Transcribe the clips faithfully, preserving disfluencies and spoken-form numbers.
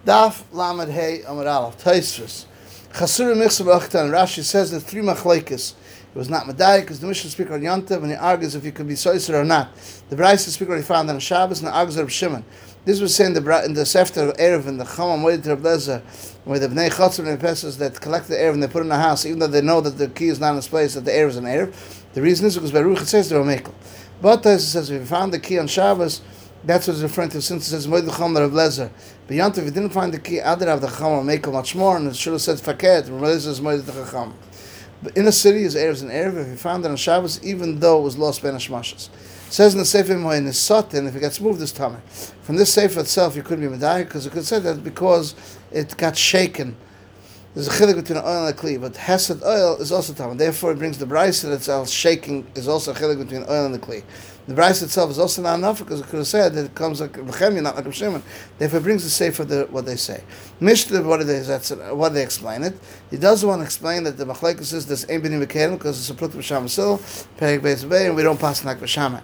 Daf Lamed Hey Amar Aleph Taisvus. Chasura Michsa B'Achtan. Rashi says the three machlekes. It was not Medayik because the Mishnah speaker on Yontav and he argues if you could be soiser or not. The Brayso speaker he found on Shabbos and the argues of Shimon. This was saying the in the Sefter Erev and the Chama Moed Reb Lezer, where the Bnei Chotzim and the Pesach that collect the Erev and they put it in the house, even though they know that the key is not in its place, that the Erev is an Erev. The reason is because by Ruch it says they're a Mekel. But it says if you found the key on Shabbos, that's what it's referring to, since it says Moed Chama Reb Lezer. But Yontav, if you didn't find the key, Adar of the Chama Mekel much more, and it should have said Faket, Reb Lezer is Moed Chacham. But in the city is Erev and Erev. If you found it on Shabbos, even though it was lost by Nashmashas. It says in the Sefer in the Sotin, if it gets moved this time. From this Sefer itself, you couldn't be Medayik, because you could say that because it got shaken. There's a chilik between oil and a kli, but Hesed oil is also Tamar. Therefore, it brings the Brayso itself shaking is also a chilik between oil and the kli. The Brayso itself is also not enough because it could have said that it comes like Bechemia, not like a Shimon. Therefore, it brings the Sefer the what they say. Mishnah, what do they that's what do they explain it? He doesn't want to explain that the machlekes is this ain't b'nim b'kelim because it's a prut b'sham sil, perek beis b'ei, and we don't pass like b'shama.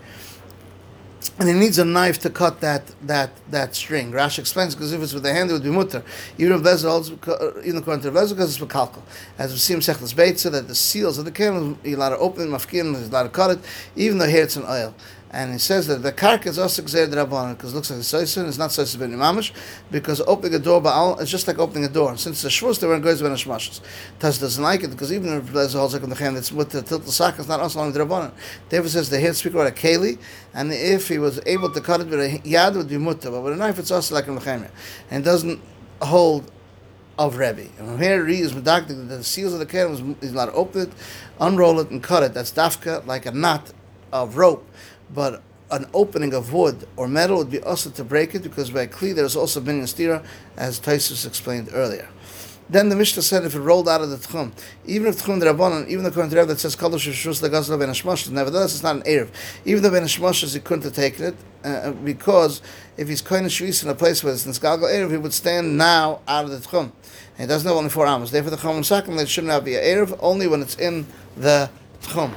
And he needs a knife to cut that that that string. Rashi explains because if it's with the hand, it would be mutter. Even if Lezer holds, even according to Lezer, because it's bekalkal. As we see in Sechtas Beitza, that the seals of the camel, you're allowed to open it, mafkin, you're allowed to cut it, even though here it's an oil. And he says that the karka is also gzeir d'rabbanan because it looks like a soisin. It's not soisin ben imamish because opening a door ba'al is just like opening a door. Since the shvus they were in goyz ben hashmashas. Taz doesn't like it because even if Lezer holds like on the hand, it's with the tilt the sock. It's not also on the rabbanan. David says the head speaker about a keli, and if he was able to cut it with a yad, it would be mutter. But with a knife, it's also like a mechemia, and it doesn't hold of Rebbe. And here he is medactic that the seals of the kelim is allowed to open it, unroll it, and cut it. That's dafka like a knot of rope. But an opening of wood or metal would be also to break it because by kli there's also binyan stira, as Taisus explained earlier. Then the Mishnah said if it rolled out of the tchum, even if tchum d'rabbanan, even according to Rebbe that says kadosh shus legazla ben hashmashas, nevertheless it's not an erev. Even though ben hashmashas he couldn't have taken it uh, because if he's kohen shvis in a place where it's nisgalgal erev, he would stand now out of the tchum. And he doesn't have only four amos. Therefore the chum and sakim they shouldn't have be an erev only when it's in the tchum.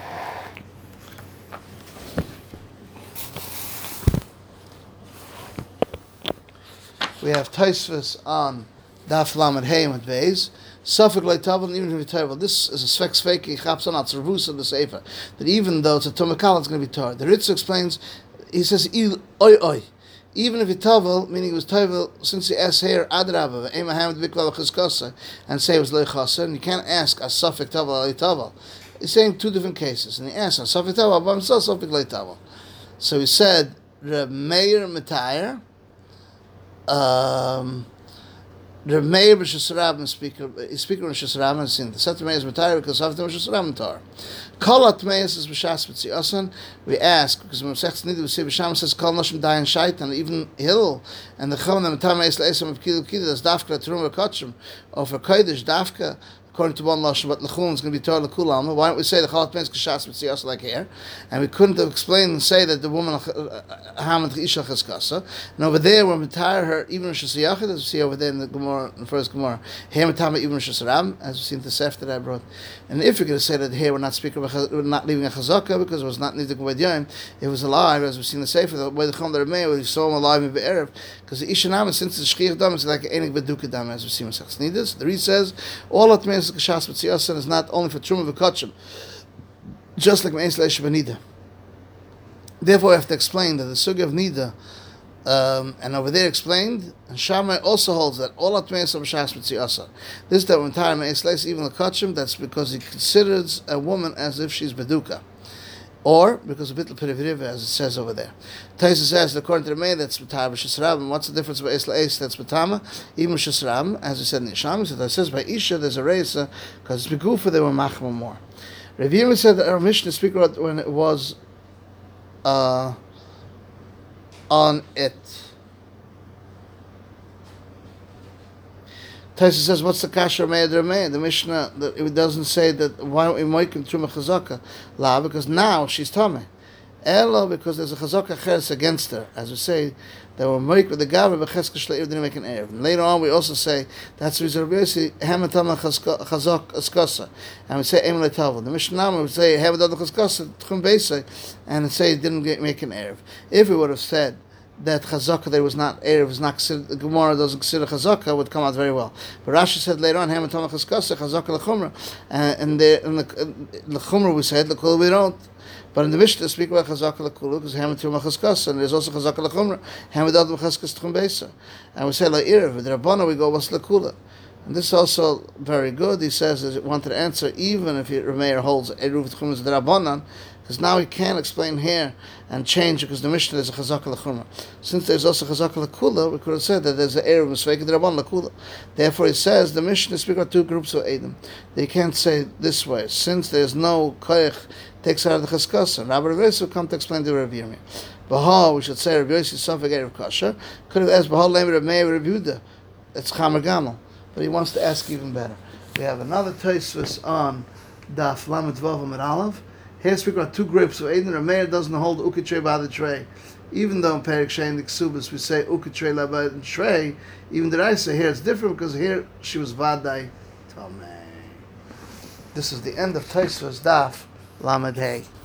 We have Taisvus on Daf Lamed Hey with Beis. Suffolk Leitavel, even if you tell, well, this is a Svek Sveki Chapson at Servus of the Sefer. That even though it's a Tomekal, it's going to be Torah. The Ritz explains, he says, Oi Oi. Even if you tavel, meaning it was tavel, since he asked here, Adrabah, Emahamad Bikla Chizkasa, and say it was Leichasa, and you can't ask a Suffolk Tavel Leitavel. He's saying two different cases. And he asked, a Suffolk Tavel, but himself Suffolk Leitavel. So he said, Reb Meir Metayer, Um, the Meir b'Shas Rabban speaker, speaker of Shas Rabban is in the Sefer Meir is Matayr because after Shas Rabban Tar. Kol Atmeis is b'Shas B'Tziasan. We ask because when Sechs Nidus we say b'Sham says Kol Noshim Dayan Shaitan even Hill and the Chol and Matam Meis Leisam of Kilu Kilu that's Dafka Trum V'Kotchim or for Kodesh Dafka. According to one lashon, but lechulin is going to be Torah lekulam. Why don't we say the chalat pens kashas mitziyas like here? And we couldn't have explained and say that the woman hamad isha cheskasa. And over there, we're retire her even shasiyachid, as we see over there in the Gemara, in the first Gemara. Here matama even shasram, as we see in the Sefer that I brought. And if you're going to say that here we're not speaking, we're not leaving a chazaka because it was not needed by Yom, it was alive, as we see in the Sefer. The way the chum that Rebbe, we saw him alive in be'erev, because the isha nam since the shchir dam is like enig beduka dam, as we see in Sechs Nidus. The Reed says all that means Kashas B'Tziasan is not only for Truma V'Kotchim, just like Me'ez Le'eshev Nida. Therefore, I have to explain that the Sugi of Nida, um, and over there explained, and Shammai also holds that all Atmeis of Kashas B'Tziasan. This is the entire Me'ez Le'eshev, even L'Kotchim, that's because he considers a woman as if she's Beduka. Or because of Bittul Periviriv, as it says over there. Taisa says, according to the Meir, that's B'tar B'Shasram. And what's the difference by Es La'es, that's B'tama, even Shasram, as we said in the Yisham. So it says by Isha, there's a Reisa, because it's Begufa, they were Machma more. Rav Yirmiyah said that our Mishnah speaker when it was uh, on it. Taisa says, what's the kasher me'ed Rameh? The Mishnah, that it doesn't say that, why don't we make him truma chazaka? La, because now she's tameh. Ella, because there's a chazaka cheres against her. As we say, they were make with the gavra, but cheska shle'ir didn't make an erev. And later on, we also say, that's the reason we say, hamatama chazak askasa. And we say, emel etavel. The Mishnah would say, hamatama chazkasa, tchum beisay, and say, it didn't make an erev. If we would have said, that Chazaka there was not Erev, was not the Gemara doesn't consider Chazaka would come out very well. But Rashi said later on, Ham and Tomach Chaskasa, Chazaka L'chumra. And the in the L'chumra we said, L'kula we don't. But in the Mishnah, speak about Chazaka L'kulu, because Ham and Tomach Chaskasa, and there's also Chazaka L'chumra, Ham and Tomach Chaskasa Tchum Beisa. And we say, La Erev, with the Rabbana we go, what's L'kula? And this is also very good. He says, he wanted to answer, even if Rameir holds Eruv Tchum is the Rabbanan, because now he can't explain here and change it because the Mishnah is a Chazaka L'chumra. Since there's also Chazaka L'kula, we could have said that there's an Erev M'sveik the Rabban L'kula. Therefore he says the Mishnah speaks about two groups of Edom. They can't say this way. Since there's no Koyach takes out of the Chazkasa, Rabbi Revis will come to explain to Rabbi Yirmiyah. Bahal, we should say Rabbi Yossi Safek Erev Kasher, could have asked Bahal Lemer Rabbi Meir Rabbi Yehuda. It's Chamer Gamel. But he wants to ask even better. We have another Tosfos on Daf Lamed Vav Amud Aleph. Here speak about two groups of Eden. Rameir doesn't hold Ukitrei by the tray. Even though in Perik Shein the Ksubas we say Ukitrei by the tray, even the Raisa here it's different because here she was Vadai Tomei. This is the end of Tosfos Daf Lamed Hey.